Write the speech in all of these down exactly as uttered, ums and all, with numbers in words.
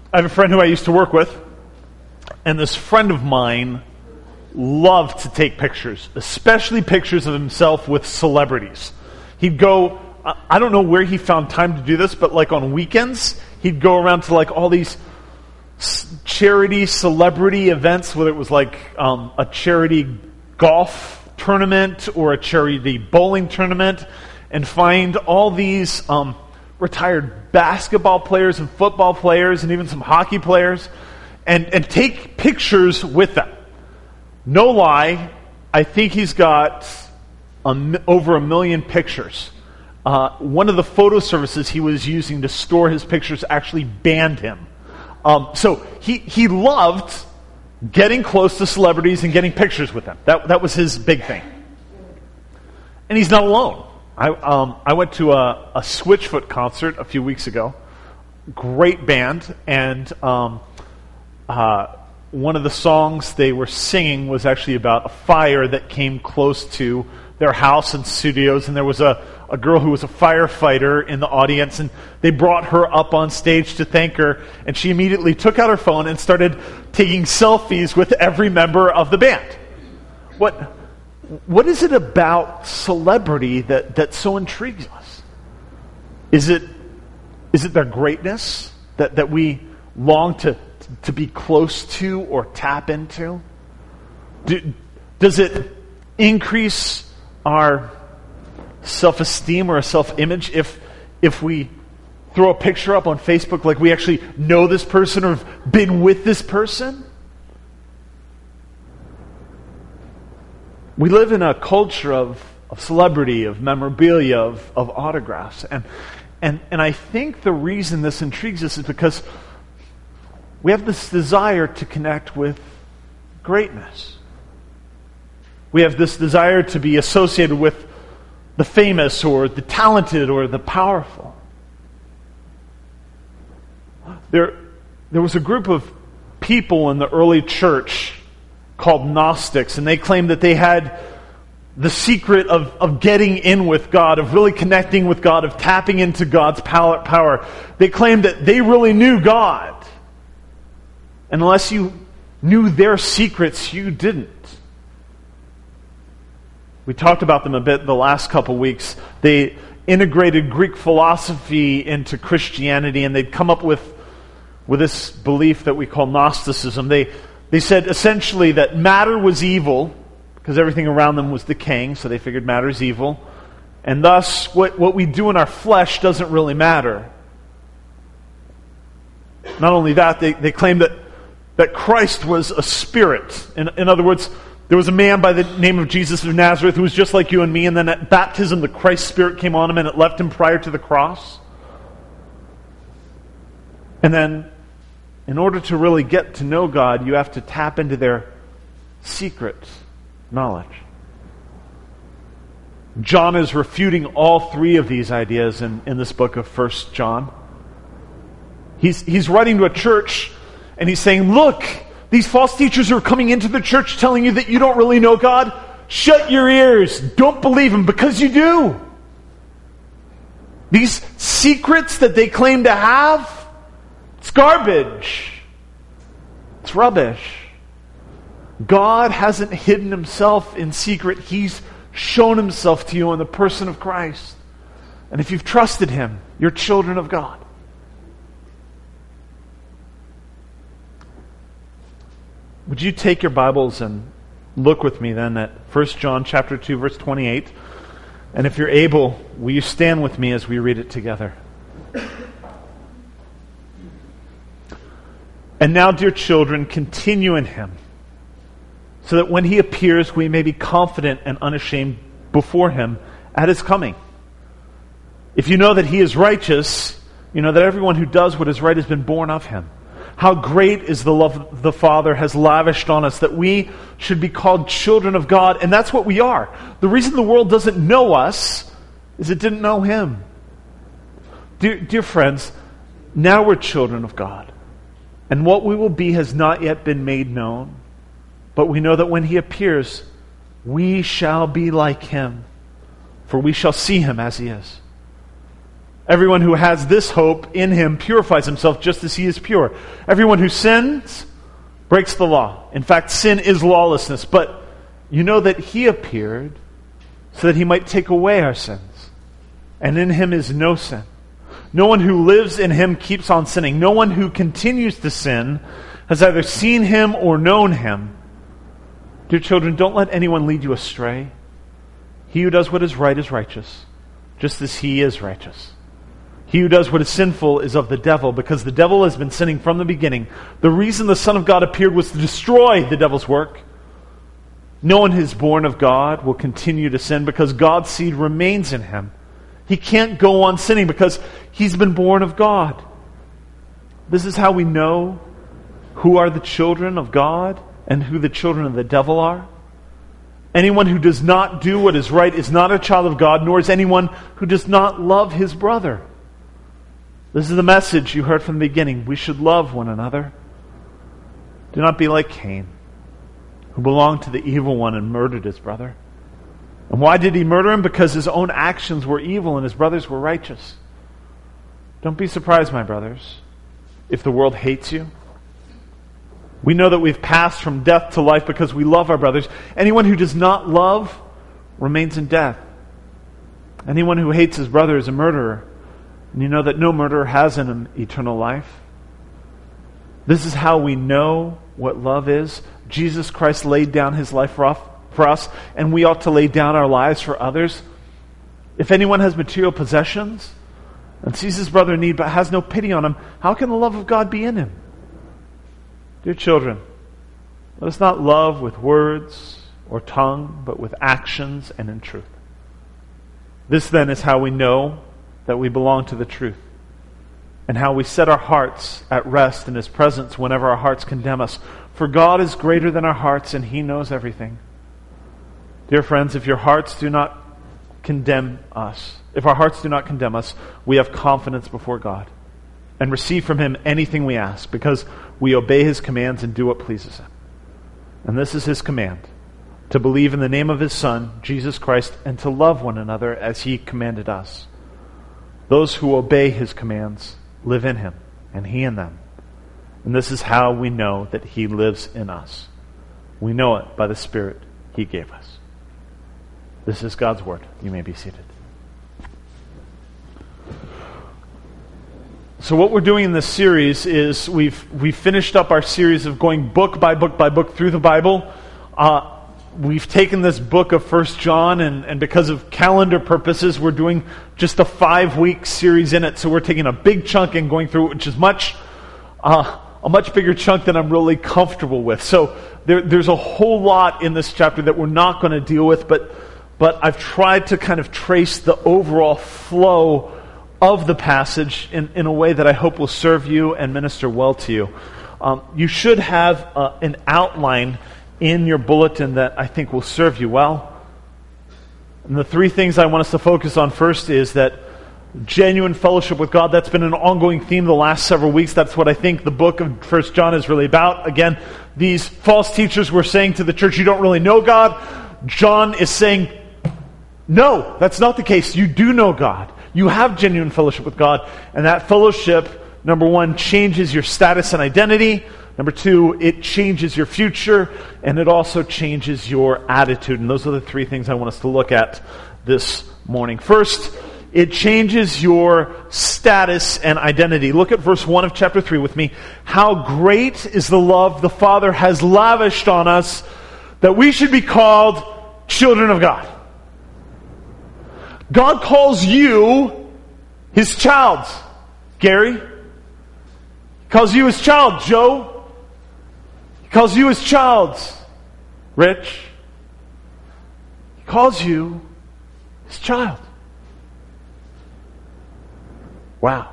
I have a friend who I used to work with, and this friend of mine loved to take pictures, especially pictures of himself with celebrities. He'd go, I don't know where he found time to do this, but like on weekends, he'd go around to like all these charity celebrity events, whether it was like um, a charity golf tournament or a charity bowling tournament, and find all these um, retired basketball players and football players and even some hockey players, and, and take pictures with them. No lie, I think he's got a, over a million pictures. Uh, one of the photo services he was using to store his pictures actually banned him. Um, so he, he loved getting close to celebrities and getting pictures with them. That, that was his big thing. And he's not alone. I, um, I went to a, a Switchfoot concert a few weeks ago. Great band. And um, uh, one of the songs they were singing was actually about a fire that came close to their house and studios. And there was a, a girl who was a firefighter in the audience. And they brought her up on stage to thank her. And she immediately took out her phone and started taking selfies with every member of the band. What, what is it about celebrity that, that so intrigues us? Is it, is it their greatness that, that we long to, to be close to or tap into? Do, does it increase our self-esteem or a self-image if if we throw a picture up on Facebook like we actually know this person or have been with this person? We live in a culture of, of celebrity, of memorabilia, of, of autographs. And, and, and I think the reason this intrigues us is because we have this desire to connect with greatness. We have this desire to be associated with the famous or the talented or the powerful. There, there was a group of people in the early church called Gnostics, and they claimed that they had the secret of, of getting in with God, of really connecting with God, of tapping into God's power. They claimed that they really knew God. And unless you knew their secrets, you didn't. We talked about them a bit the last couple weeks. They integrated Greek philosophy into Christianity, and they'd come up with, with this belief that we call Gnosticism. They, they said essentially that matter was evil, because everything around them was decaying, so they figured matter is evil. And thus, what, what we do in our flesh doesn't really matter. Not only that, they, they claimed that, that Christ was a spirit. In, in other words, there was a man by the name of Jesus of Nazareth who was just like you and me, and then at baptism the Christ Spirit came on him and it left him prior to the cross. And then, in order to really get to know God, you have to tap into their secret knowledge. John is refuting all three of these ideas in, in this book of First John. He's, he's writing to a church, and he's saying, look, these false teachers are coming into the church telling you that you don't really know God. Shut your ears. Don't believe them, because you do. These secrets that they claim to have, it's garbage. It's rubbish. God hasn't hidden himself in secret. He's shown himself to you in the person of Christ. And if you've trusted him, you're children of God. Would you take your Bibles and look with me then at First John chapter two, verse twenty-eight. And if you're able, will you stand with me as we read it together? And now, dear children, continue in him, so that when he appears, we may be confident and unashamed before him at his coming. If you know that he is righteous, you know that everyone who does what is right has been born of him. How great is the love the Father has lavished on us, that we should be called children of God. And that's what we are. The reason the world doesn't know us is it didn't know him. Dear, dear friends, now we're children of God. And what we will be has not yet been made known. But we know that when he appears, we shall be like him, for we shall see him as he is. Everyone who has this hope in him purifies himself just as he is pure. Everyone who sins breaks the law. In fact, sin is lawlessness. But you know that he appeared so that he might take away our sins. And in him is no sin. No one who lives in him keeps on sinning. No one who continues to sin has either seen him or known him. Dear children, don't let anyone lead you astray. He who does what is right is righteous, just as he is righteous. He who does what is sinful is of the devil, because the devil has been sinning from the beginning. The reason the Son of God appeared was to destroy the devil's work. No one who is born of God will continue to sin, because God's seed remains in him. He can't go on sinning because he's been born of God. This is how we know who are the children of God and who the children of the devil are. Anyone who does not do what is right is not a child of God, nor is anyone who does not love his brother. This is the message you heard from the beginning. We should love one another. Do not be like Cain, who belonged to the evil one and murdered his brother. And why did he murder him? Because his own actions were evil and his brothers were righteous. Don't be surprised, my brothers, if the world hates you. We know that we've passed from death to life because we love our brothers. Anyone who does not love remains in death. Anyone who hates his brother is a murderer. And you know that no murderer has in him eternal life. This is how we know what love is. Jesus Christ laid down his life for us, and we ought to lay down our lives for others. If anyone has material possessions and sees his brother in need but has no pity on him, how can the love of God be in him? Dear children, let us not love with words or tongue, but with actions and in truth. This then is how we know that we belong to the truth, and how we set our hearts at rest in his presence whenever our hearts condemn us. For God is greater than our hearts, and he knows everything. Dear friends, if your hearts do not condemn us, if our hearts do not condemn us, we have confidence before God and receive from him anything we ask, because we obey his commands and do what pleases him. And this is his command: to believe in the name of his Son, Jesus Christ, and to love one another as he commanded us. Those who obey his commands live in him, and he in them. And this is how we know that he lives in us. We know it by the Spirit he gave us. This is God's word. You may be seated. So what we're doing in this series is we've we've finished up our series of going book by book by book through the Bible. Uh, we've taken this book of First John, and, and because of calendar purposes, we're doing just a five-week series in it. So we're taking a big chunk and going through it, which is much uh, a much bigger chunk than I'm really comfortable with. So there, there's a whole lot in this chapter that we're not going to deal with, but but I've tried to kind of trace the overall flow of the passage in, in a way that I hope will serve you and minister well to you. Um, you should have uh, an outline in your bulletin that I think will serve you well. And the three things I want us to focus on first is that genuine fellowship with God. That's been an ongoing theme the last several weeks. That's what I think the book of First John is really about. Again, these false teachers were saying to the church, you don't really know God. John is saying, no, that's not the case. You do know God. You have genuine fellowship with God. And that fellowship, number one, changes your status and identity. Number two, it changes your future. And it also changes your attitude. And those are the three things I want us to look at this morning. First, it changes your status and identity. Look at verse one of chapter three with me. How great is the love the Father has lavished on us that we should be called children of God. God calls you his child. Gary. He calls you his child. Joe. He calls you his child. Rich. He calls you his child. Wow.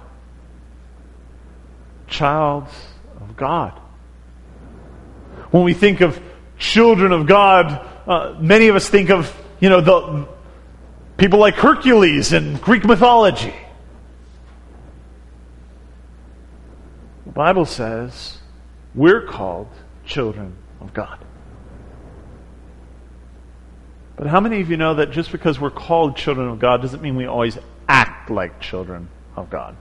Child of God. When we think of children of God, uh, many of us think of, you know, the people like Hercules in Greek mythology. The Bible says we're called children of God. But how many of you know that just because we're called children of God doesn't mean we always act like children of God.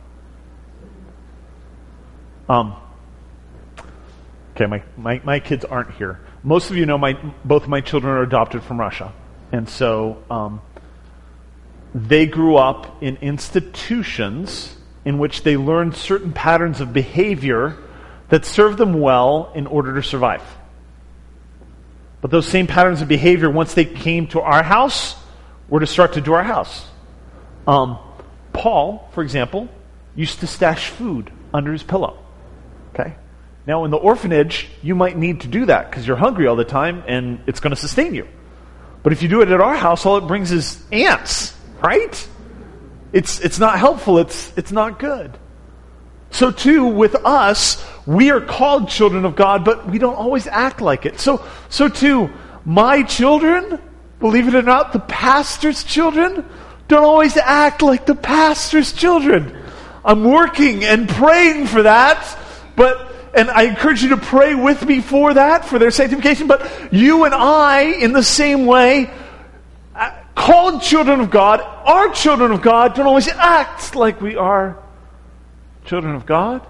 Um, okay, my, my, my kids aren't here. Most of you know my both of my children are adopted from Russia. And so um, they grew up in institutions in which they learned certain patterns of behavior that served them well in order to survive. But those same patterns of behavior, once they came to our house, were destructive to our house. Um, Paul, for example, used to stash food under his pillow. Okay? Now, in the orphanage, you might need to do that because you're hungry all the time and it's going to sustain you. But if you do it at our house, all it brings is ants, right? It's it's not helpful. It's it's not good. So too, with us, we are called children of God, but we don't always act like it. So so too, my children, believe it or not, the pastor's children, don't always act like the pastor's children. I'm working and praying for that, but and I encourage you to pray with me for that, for their sanctification. But you and I, in the same way, called children of God, are children of God, don't always act like we are children of God.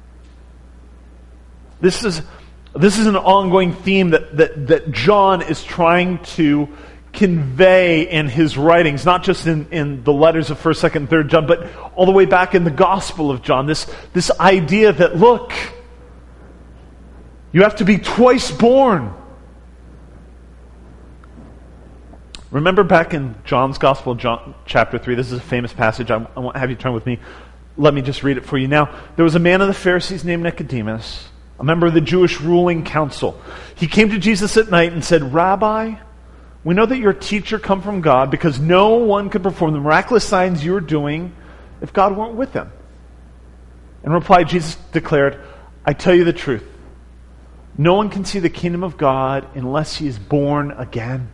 This is this is an ongoing theme that, that, that John is trying to convey in his writings, not just in, in the letters of first, second, and third John, but all the way back in the Gospel of John. This, this idea that, look, you have to be twice born. Remember back in John's Gospel, John chapter three, this is a famous passage. I, I won't have you turn with me. Let me just read it for you now. There was a man of the Pharisees named Nicodemus, a member of the Jewish ruling council. He came to Jesus at night and said, Rabbi, we know that you're a teacher come from God because no one could perform the miraculous signs you're doing if God weren't with them. In reply, Jesus declared, I tell you the truth. No one can see the kingdom of God unless he is born again.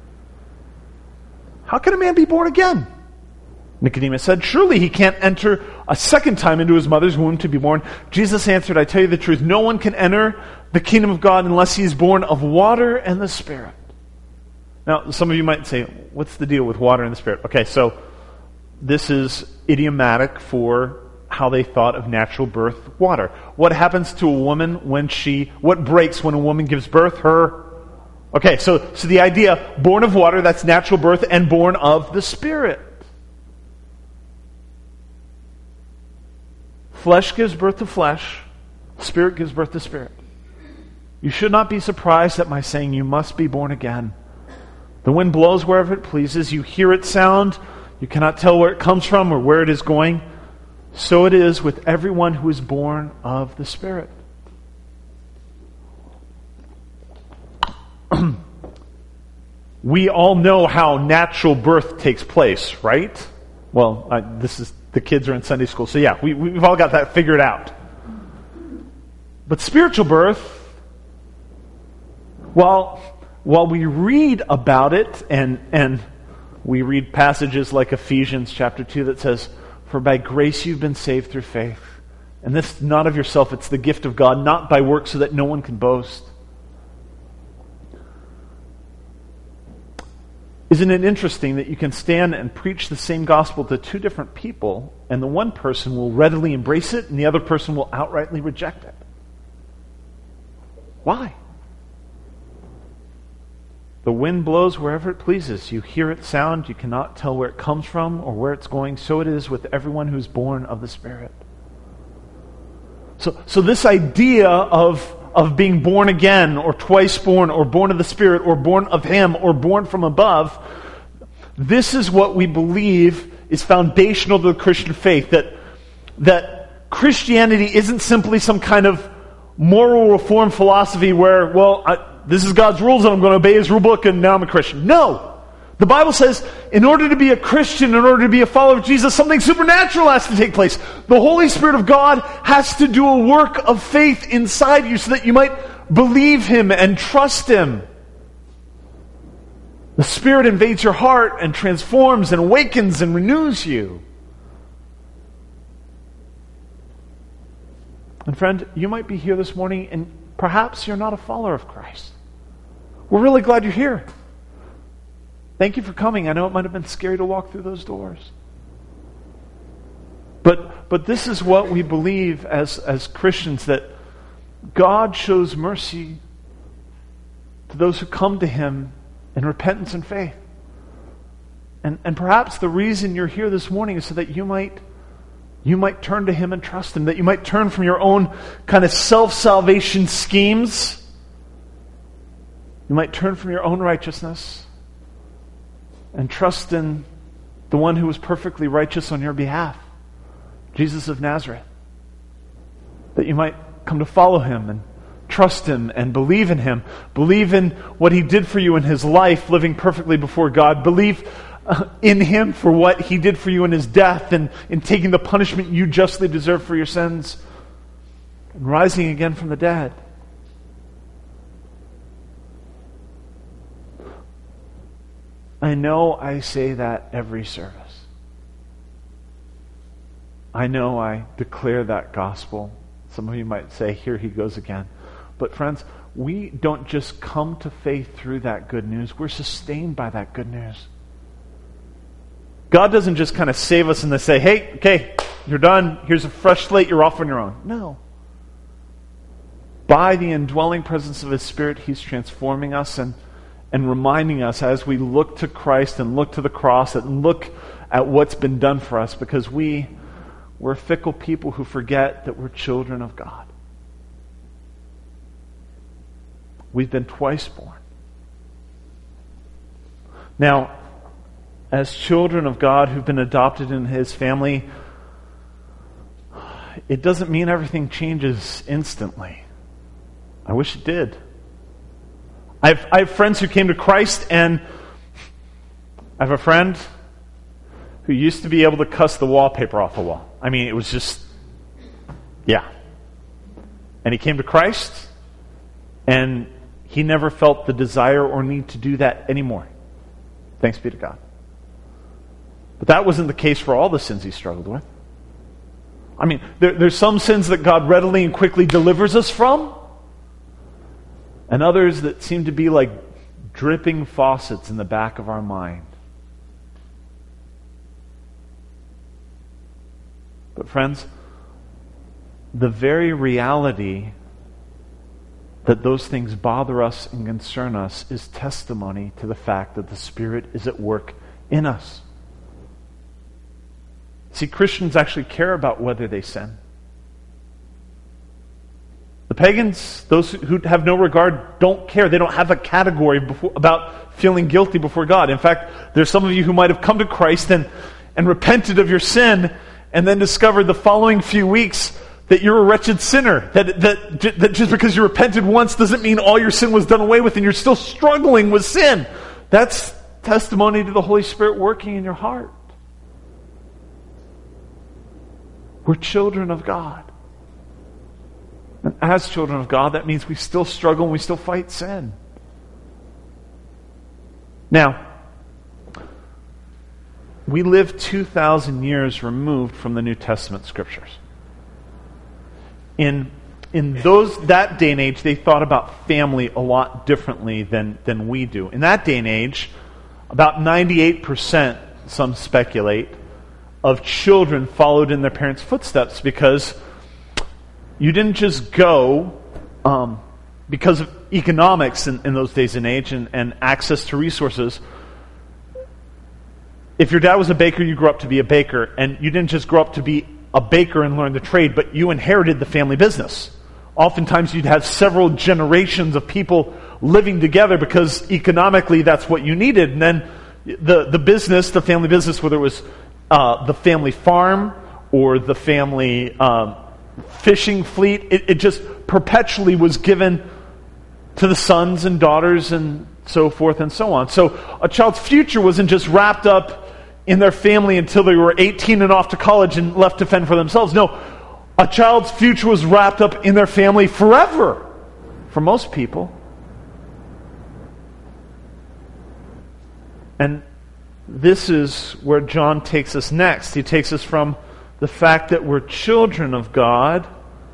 How can a man be born again? Nicodemus said, surely he can't enter a second time into his mother's womb to be born. Jesus answered, I tell you the truth, no one can enter the kingdom of God unless he is born of water and the Spirit. Now, some of you might say, what's the deal with water and the Spirit? Okay, so this is idiomatic for how they thought of natural birth water. What happens to a woman when she, what breaks when a woman gives birth? Her, okay, so, so the idea, born of water, that's natural birth, and born of the Spirit. Flesh gives birth to flesh, Spirit gives birth to Spirit. You should not be surprised at my saying you must be born again. The wind blows wherever it pleases, you hear its sound, you cannot tell where it comes from or where it is going. So it is with everyone who is born of the Spirit. We all know how natural birth takes place, right? Well, I, this is the kids are in Sunday school, so yeah, we, we've all got that figured out. But spiritual birth, while while we read about it, and and we read passages like Ephesians chapter two that says, for by grace you've been saved through faith. And this not of yourself, it's the gift of God, not by works so that no one can boast. Isn't it interesting that you can stand and preach the same gospel to two different people, and the one person will readily embrace it, and the other person will outrightly reject it? Why? The wind blows wherever it pleases. You hear its sound, you cannot tell where it comes from or where it's going. So it is with everyone who's born of the Spirit. So, so this idea of, of being born again, or twice born, or born of the Spirit, or born of Him, or born from above, this is what we believe is foundational to the Christian faith. That, that Christianity isn't simply some kind of moral reform philosophy where, well, I, this is God's rules and I'm going to obey His rule book and now I'm a Christian. No! The Bible says in order to be a Christian, in order to be a follower of Jesus, something supernatural has to take place. The Holy Spirit of God has to do a work of faith inside you so that you might believe Him and trust Him. The Spirit invades your heart and transforms and awakens and renews you. And friend, you might be here this morning and perhaps you're not a follower of Christ. We're really glad you're here. Thank you for coming. I know it might have been scary to walk through those doors. But but this is what we believe as, as Christians, that God shows mercy to those who come to Him in repentance and faith. And and perhaps the reason you're here this morning is so that you might you might turn to Him and trust Him, that you might turn from your own kind of self-salvation schemes. You might turn from your own righteousness and trust in the one who was perfectly righteous on your behalf, Jesus of Nazareth. That you might come to follow Him and trust Him and believe in Him. Believe in what He did for you in His life, living perfectly before God. Believe uh, in Him for what He did for you in His death and in taking the punishment you justly deserve for your sins and rising again from the dead. I know I say that every service. I know I declare that gospel. Some of you might say, here he goes again. But friends, we don't just come to faith through that good news. We're sustained by that good news. God doesn't just kind of save us and then say, hey, okay, you're done. Here's a fresh slate. You're off on your own. No. By the indwelling presence of His Spirit, He's transforming us and And reminding us as we look to Christ and look to the cross and look at what's been done for us, because we, we're fickle people who forget that we're children of God. We've been twice born. Now, as children of God who've been adopted in His family, it doesn't mean everything changes instantly. I wish it did. I have, I have friends who came to Christ, and I have a friend who used to be able to cuss the wallpaper off the wall. I mean, it was just, yeah. And he came to Christ, and he never felt the desire or need to do that anymore. Thanks be to God. But that wasn't the case for all the sins he struggled with. I mean, there, there's some sins that God readily and quickly delivers us from, and others that seem to be like dripping faucets in the back of our mind. But friends, the very reality that those things bother us and concern us is testimony to the fact that the Spirit is at work in us. See, Christians actually care about whether they sin. The pagans, those who have no regard, don't care. They don't have a category before, about feeling guilty before God. In fact, there's some of you who might have come to Christ and, and repented of your sin and then discovered the following few weeks that you're a wretched sinner. That, that, that just because you repented once doesn't mean all your sin was done away with and you're still struggling with sin. That's testimony to the Holy Spirit working in your heart. We're children of God. And as children of God, that means we still struggle and we still fight sin. Now, we live two thousand years removed from the New Testament scriptures. In in those that day and age, they thought about family a lot differently than, than we do. In that day and age, about ninety-eight percent, some speculate, of children followed in their parents' footsteps, because you didn't just go um, because of economics in, in those days and age and, and access to resources. If your dad was a baker, you grew up to be a baker, and you didn't just grow up to be a baker and learn the trade, but you inherited the family business. Oftentimes you'd have several generations of people living together because economically that's what you needed. And then the, the business, the family business, whether it was uh, the family farm or the family um, fishing fleet, it, it just perpetually was given to the sons and daughters and so forth and so on. So a child's future wasn't just wrapped up in their family until they were eighteen and off to college and left to fend for themselves. No, a child's future was wrapped up in their family forever, for most people. And this is where John takes us next. He takes us from the fact that we're children of God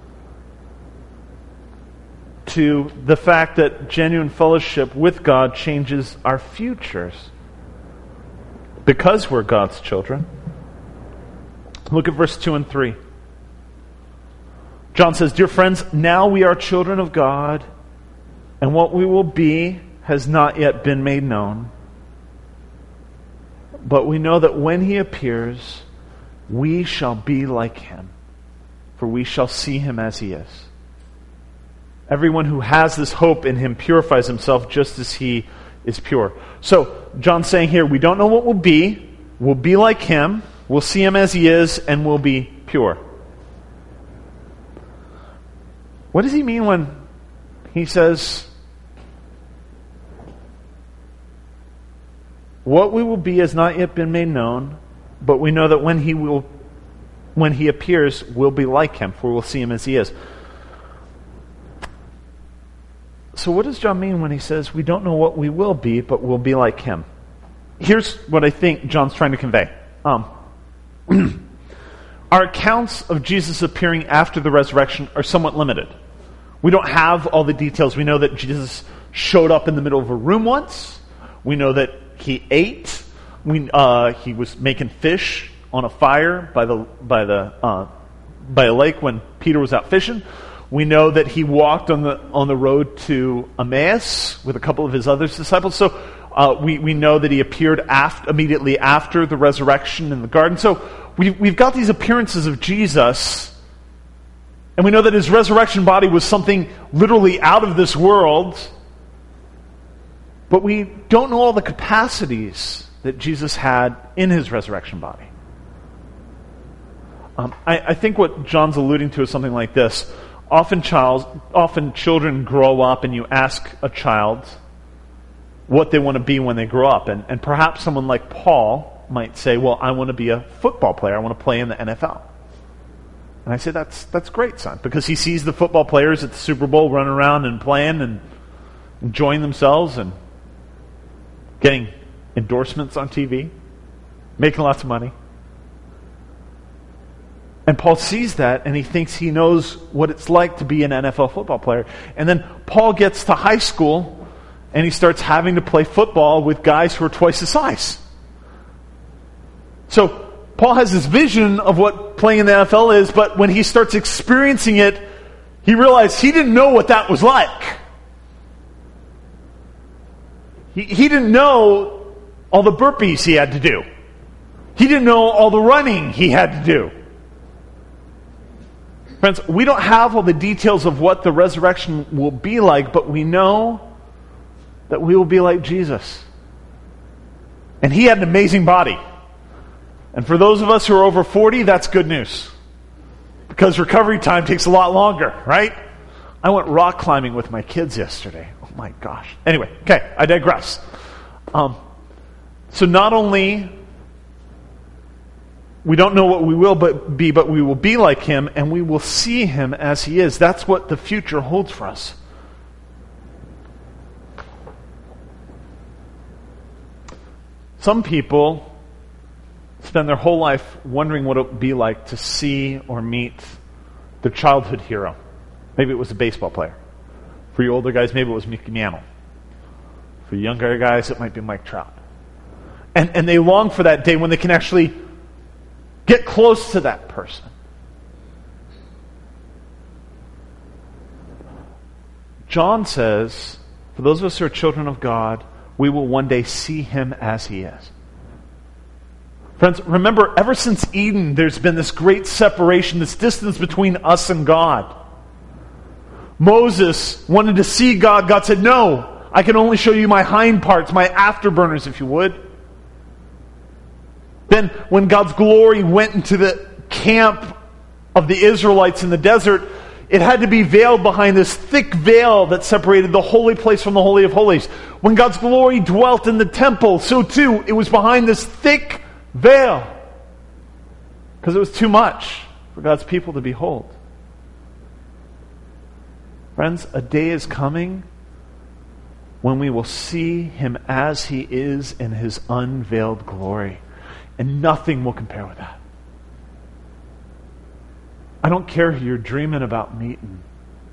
to the fact that genuine fellowship with God changes our futures. Because we're God's children, Look at verse two and three. John says, "Dear friends, now we are children of God, and what we will be has not yet been made known. But we know that when he appears, we shall be like him, for we shall see him as he is. Everyone who has this hope in him purifies himself just as he is pure." So, John's saying here, we don't know what we'll be. We'll be like him. We'll see him as he is, and we'll be pure. What does he mean when he says, "What we will be has not yet been made known, but we know that when he will, when he appears, we'll be like him, for we'll see him as he is"? So what does John mean when he says, we don't know what we will be, but we'll be like him? Here's what I think John's trying to convey. Um, our accounts of Jesus appearing after the resurrection are somewhat limited. We don't have all the details. We know that Jesus showed up in the middle of a room once. We know that he ate. We, uh, he was making fish on a fire by the by the uh, by a lake when Peter was out fishing. We know that he walked on the on the road to Emmaus with a couple of his other disciples. So uh, we we know that he appeared after, immediately after the resurrection in the garden. So we we've got these appearances of Jesus. And we know that his resurrection body was something literally out of this world. But we don't know all the capacities that Jesus had in his resurrection body. Um, I, I think what John's alluding to is something like this. Often, child, often children grow up and you ask a child what they want to be when they grow up. And, and perhaps someone like Paul might say, well, I want to be a football player. I want to play in the N F L. And I say, that's that's great, son, because he sees the football players at the Super Bowl running around and playing and enjoying themselves and getting endorsements on T V, making lots of money. And Paul sees that and he thinks he knows what it's like to be an N F L football player. And then Paul gets to high school and he starts having to play football with guys who are twice his size. So Paul has this vision of what playing in the N F L is, but when he starts experiencing it, he realized he didn't know what that was like. He, he didn't know all the burpees he had to do. He didn't know all the running he had to do. Friends, we don't have all the details of what the resurrection will be like, but we know that we will be like Jesus. And he had an amazing body. And for those of us who are over forty, that's good news. Because recovery time takes a lot longer, right? I went rock climbing with my kids yesterday. Oh my gosh. Anyway, okay, I digress. Um, so not only we don't know what we will but be, but we will be like him, and we will see him as he is. That's what the future holds for us. Some people spend their whole life wondering what it would be like to see or meet their childhood hero. Maybe it was a baseball player. For you older guys, maybe it was Mickey Mantle. For younger guys, it might be Mike Trout. And, and they long for that day when they can actually get close to that person. John says, for those of us who are children of God, we will one day see him as he is. Friends, remember, ever since Eden, there's been this great separation, this distance between us and God. Moses wanted to see God. God said, no, I can only show you my hind parts, my afterburners, if you would. Then, when God's glory went into the camp of the Israelites in the desert, it had to be veiled behind this thick veil that separated the holy place from the Holy of Holies. When God's glory dwelt in the temple, so too, it was behind this thick veil, because it was too much for God's people to behold. Friends, a day is coming when we will see him as he is in his unveiled glory, and nothing will compare with that. I don't care who you're dreaming about meeting.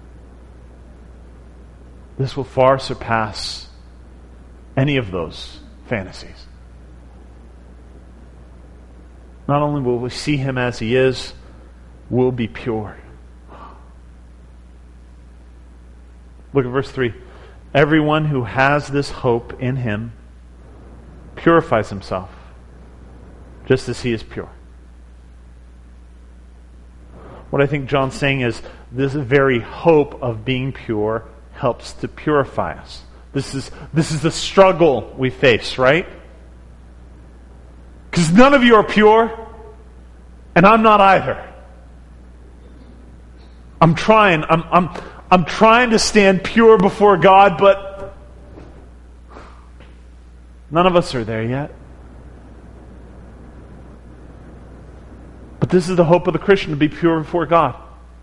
This will far surpass any of those fantasies. Not only will we see him as he is, we'll be pure. Look at verse three. Everyone who has this hope in him purifies himself, just as he is pure. What I think John's saying is this very hope of being pure helps to purify us. This is, this is the struggle we face, right? Because none of you are pure, and I'm not either. I'm trying. I'm, I'm, I'm trying to stand pure before God, but none of us are there yet. But this is the hope of the Christian, to be pure before God.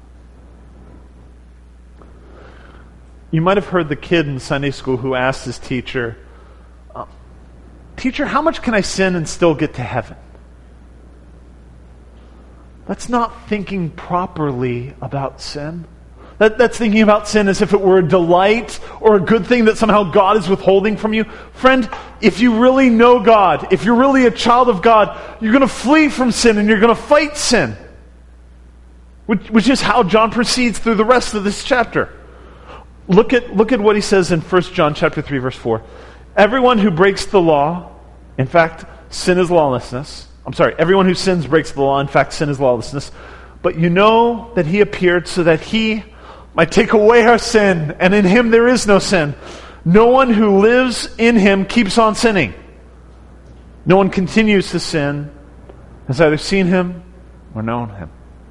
You might have heard the kid in Sunday school who asked his teacher, uh, Teacher, how much can I sin and still get to heaven? That's not thinking properly about sin. That, that's thinking about sin as if it were a delight or a good thing that somehow God is withholding from you. Friend, if you really know God, if you're really a child of God, you're going to flee from sin and you're going to fight sin. Which, which is how John proceeds through the rest of this chapter. Look at, look at what he says in First John chapter three, verse four. Everyone who breaks the law, in fact, sin is lawlessness. I'm sorry, everyone who sins breaks the law. In fact, sin is lawlessness. But you know that he appeared so that he might take away our sin, and in him there is no sin. No one who lives in him keeps on sinning. No one continues to sin, has either seen him or known him.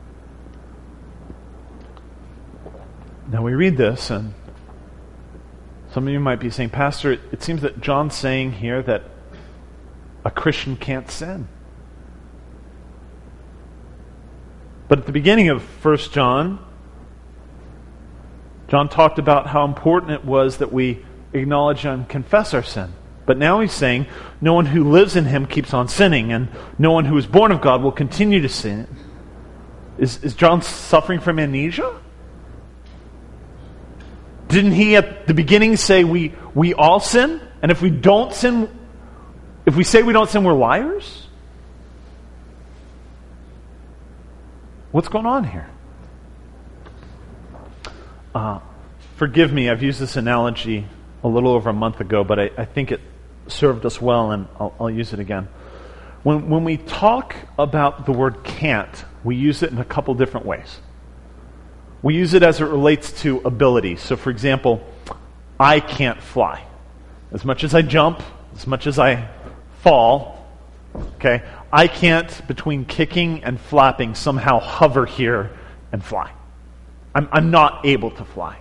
Now we read this, and some of you might be saying, Pastor, it, it seems that John's saying here that a Christian can't sin. But at the beginning of First John, John talked about how important it was that we acknowledge and confess our sin. But now he's saying no one who lives in him keeps on sinning, and no one who is born of God will continue to sin. Is, is John suffering from amnesia? Didn't he at the beginning say we, we all sin? And if we don't sin, if we say we don't sin, we're liars? What's going on here? Uh, forgive me, I've used this analogy a little over a month ago, but I, I think it served us well, and I'll, I'll use it again. When, when we talk about the word can't, we use it in a couple different ways. We use it as it relates to ability. So, for example, I can't fly. As much as I jump, as much as I fall, okay, I can't, between kicking and flapping, somehow hover here and fly. I'm, I'm not able to fly.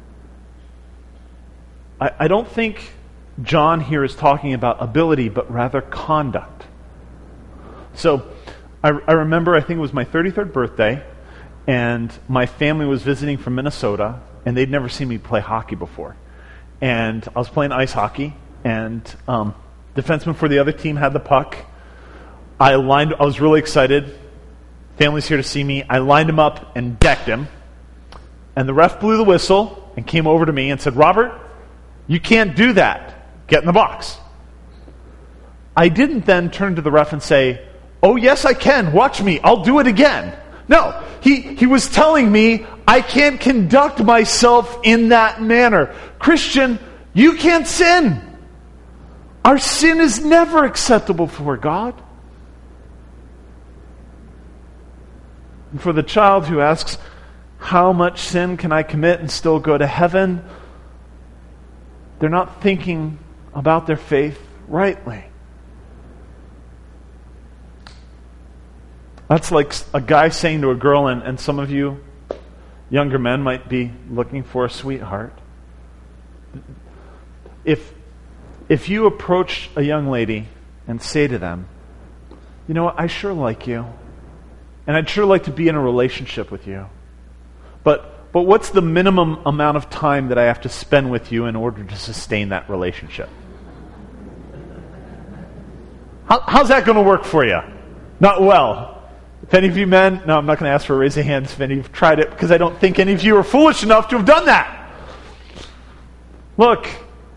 I, I don't think John here is talking about ability, but rather conduct. So, I, I remember, I think it was my thirty-third birthday, and my family was visiting from Minnesota, and they'd never seen me play hockey before. And I was playing ice hockey, and um, defenseman for the other team had the puck. I lined. I was really excited. Family's here to see me. I lined him up and decked him. And the ref blew the whistle and came over to me and said, Robert, you can't do that. Get in the box. I didn't then turn to the ref and say, oh, yes, I can. Watch me. I'll do it again. No, he, he was telling me I can't conduct myself in that manner. Christian, you can't sin. Our sin is never acceptable before God. And for the child who asks, how much sin can I commit and still go to heaven? They're not thinking about their faith rightly. That's like a guy saying to a girl, and, and some of you younger men might be looking for a sweetheart. If, if you approach a young lady and say to them, you know what, I sure like you, and I'd sure like to be in a relationship with you, but, but what's the minimum amount of time that I have to spend with you in order to sustain that relationship? How, how's that going to work for you? Not well. If any of you men, no, I'm not going to ask for a raise of hands if any of you have tried it, because I don't think any of you are foolish enough to have done that. Look,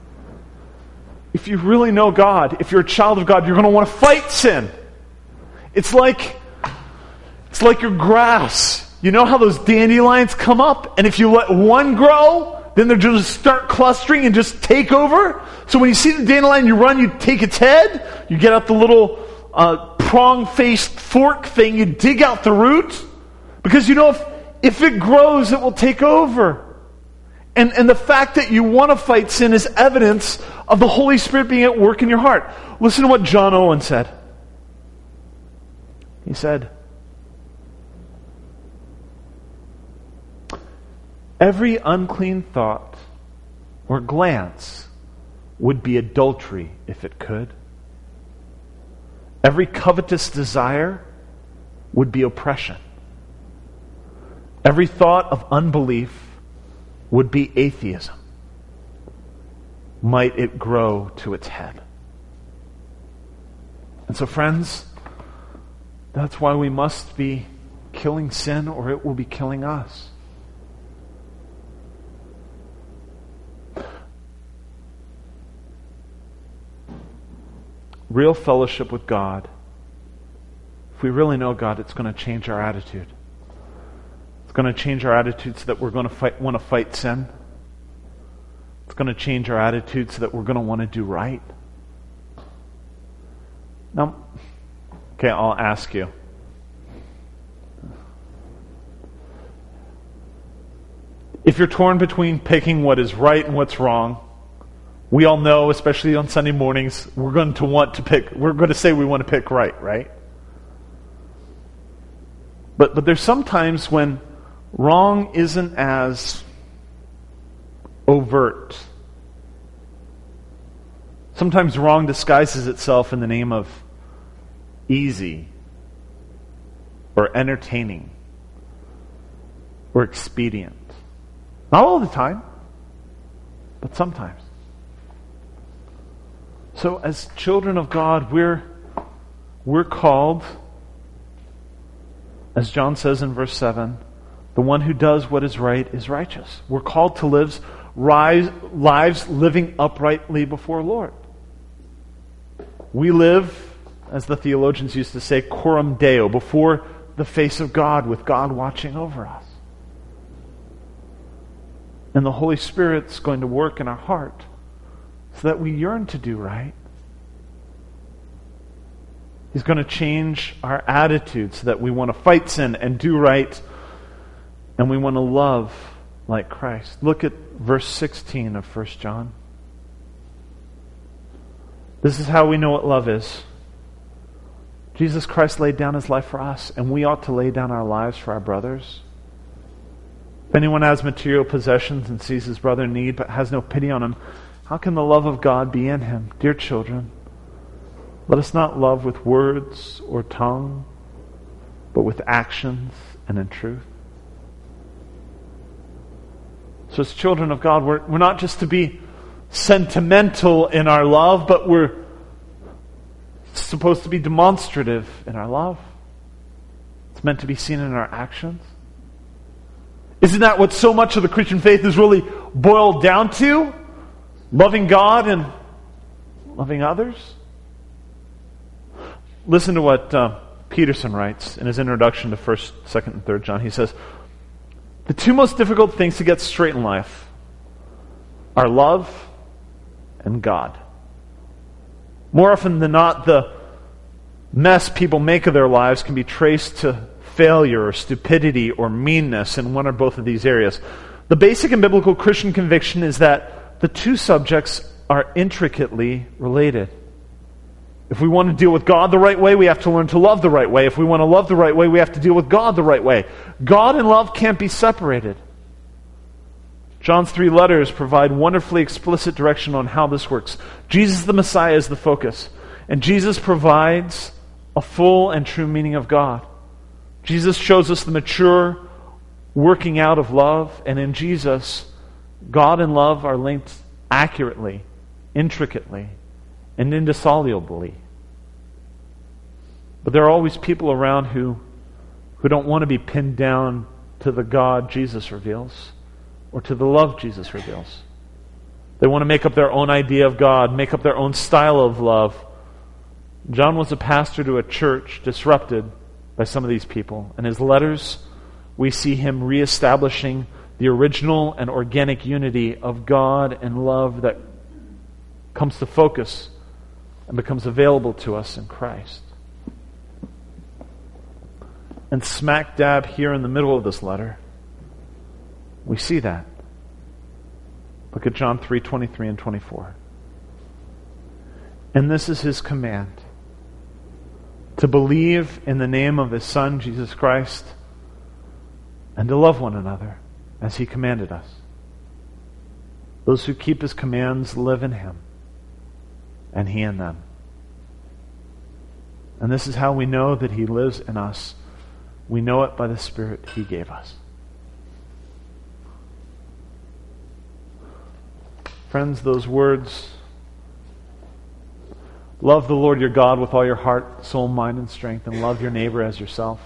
if you really know God, if you're a child of God, you're going to want to fight sin. It's like, it's like your grass. You know how those dandelions come up, and if you let one grow, then they're just start clustering and just take over? So when you see the dandelion, you run, you take its head, you get out the little uh, prong-faced fork thing, you dig out the root, because you know if, if it grows, it will take over. And, and the fact that you want to fight sin is evidence of the Holy Spirit being at work in your heart. Listen to what John Owen said. He said, every unclean thought or glance would be adultery if it could. Every covetous desire would be oppression. Every thought of unbelief would be atheism. Might it grow to its head. And so, friends, that's why we must be killing sin, or it will be killing us. Real fellowship with God, if we really know God, it's going to change our attitude. It's going to change our attitude so that we're going to fight, want to fight sin. It's going to change our attitude so that we're going to want to do right. Now, okay, I'll ask you. If you're torn between picking what is right and what's wrong, we all know, especially on Sunday mornings, we're going to want to pick, we're going to say we want to pick right, right? But but there's sometimes when wrong isn't as overt. Sometimes wrong disguises itself in the name of easy or entertaining or expedient. Not all the time, but sometimes. So as children of God, we're we're called, as John says in verse seven, the one who does what is right is righteous. We're called to live rise, lives living uprightly before the Lord. We live, as the theologians used to say, coram Deo, before the face of God, with God watching over us. And the Holy Spirit's going to work in our heart so that we yearn to do right. He's going to change our attitude so that we want to fight sin and do right, and we want to love like Christ. Look at verse sixteen of First John. This is how we know what love is. Jesus Christ laid down his life for us, and we ought to lay down our lives for our brothers. If anyone has material possessions and sees his brother in need but has no pity on him, how can the love of God be in him? Dear children, let us not love with words or tongue, but with actions and in truth. So as children of God, we're, we're not just to be sentimental in our love, but we're supposed to be demonstrative in our love. It's meant to be seen in our actions. Isn't that what so much of the Christian faith is really boiled down to? Loving God and loving others? Listen to what uh, Peterson writes in his introduction to first, second, and third John. He says, the two most difficult things to get straight in life are love and God. More often than not, the mess people make of their lives can be traced to failure or stupidity or meanness in one or both of these areas. The basic and biblical Christian conviction is that the two subjects are intricately related. If we want to deal with God the right way, we have to learn to love the right way. If we want to love the right way, we have to deal with God the right way. God and love can't be separated. John's three letters provide wonderfully explicit direction on how this works. Jesus the Messiah is the focus, and Jesus provides a full and true meaning of God. Jesus shows us the mature working out of love, and in Jesus, God and love are linked accurately, intricately, and indissolubly. But there are always people around who, who don't want to be pinned down to the God Jesus reveals or to the love Jesus reveals. They want to make up their own idea of God, make up their own style of love, John was a pastor to a church disrupted by some of these people. In his letters, we see him reestablishing the original and organic unity of God and love that comes to focus and becomes available to us in Christ. And smack dab here in the middle of this letter, we see that. Look at John three twenty-three and twenty-four. And this is his command, to believe in the name of his Son, Jesus Christ, and to love one another as he commanded us. Those who keep his commands live in him, and he in them. And this is how we know that he lives in us. We know it by the Spirit he gave us. Friends, those words, love the Lord your God with all your heart, soul, mind, and strength, and love your neighbor as yourself.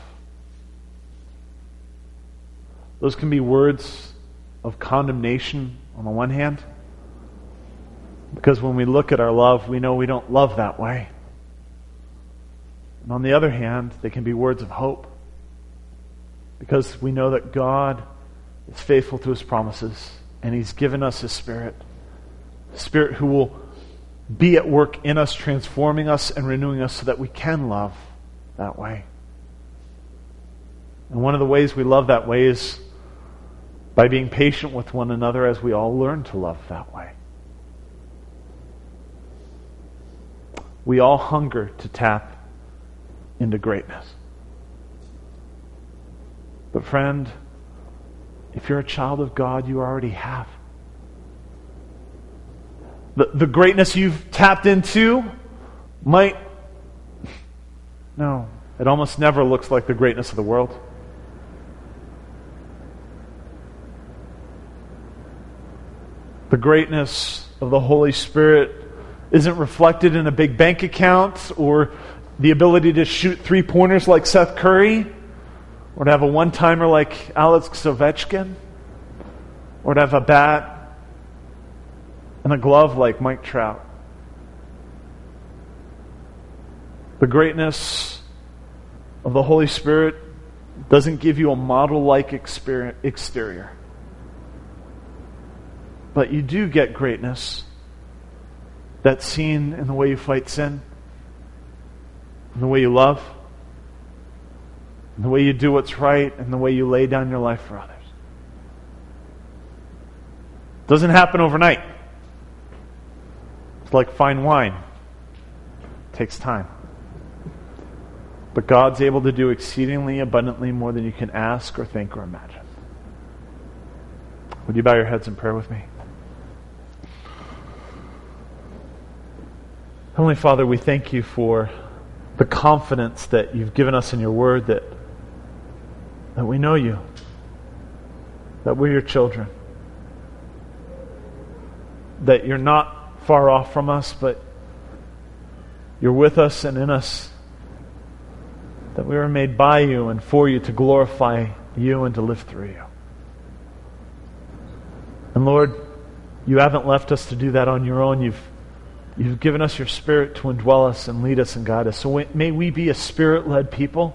Those can be words of condemnation on the one hand, because when we look at our love, we know we don't love that way. And on the other hand, they can be words of hope, because we know that God is faithful to his promises, and he's given us his Spirit. Spirit who will be at work in us, transforming us and renewing us so that we can love that way. And one of the ways we love that way is by being patient with one another as we all learn to love that way. We all hunger to tap into greatness. But friend, if you're a child of God, you already have. The, the greatness you've tapped into might... No, it almost never looks like the greatness of the world. The greatness of the Holy Spirit isn't reflected in a big bank account or the ability to shoot three-pointers like Seth Curry, or to have a one-timer like Alex Ovechkin, or to have a bat and a glove like Mike Trout. The greatness of the Holy Spirit doesn't give you a model-like exterior. But you do get greatness that's seen in the way you fight sin, in the way you love, in the way you do what's right, and the way you lay down your life for others. It doesn't happen overnight. It's like fine wine. It takes time. But God's able to do exceedingly abundantly more than you can ask or think or imagine. Would you bow your heads in prayer with me? Heavenly Father, we thank you for the confidence that you've given us in your word, that, that we know you, that we're your children, that you're not far off from us, but you're with us and in us, that we were made by you and for you to glorify you and to live through you. And Lord, you haven't left us to do that on your own. You've You've given us your Spirit to indwell us and lead us and guide us. So may we be a Spirit-led people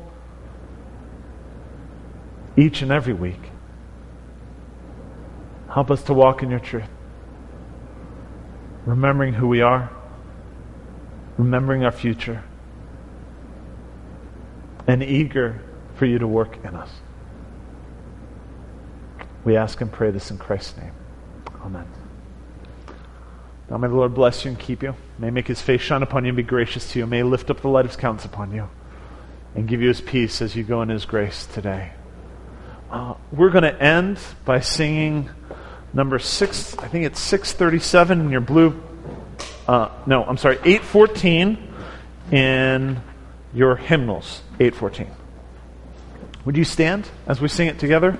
each and every week. Help us to walk in your truth, remembering who we are, remembering our future, and eager for you to work in us. We ask and pray this in Christ's name. Amen. Now may the Lord bless you and keep you. May he make his face shine upon you and be gracious to you. May he lift up the light of his countenance upon you and give you his peace as you go in his grace today. Uh, we're going to end by singing number six, I think it's six thirty-seven in your blue, uh, no, I'm sorry, eight fourteen in your hymnals, eight fourteen. Would you stand as we sing it together?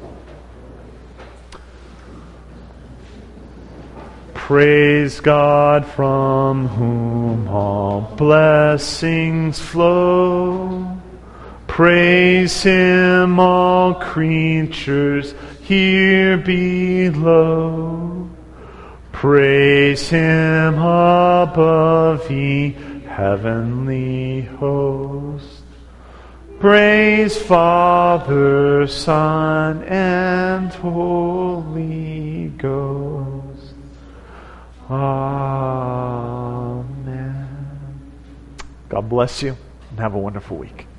Praise God from whom all blessings flow. Praise him, all creatures here below. Praise him above ye heavenly host. Praise Father, Son, and Holy Ghost. Amen. God bless you, and have a wonderful week.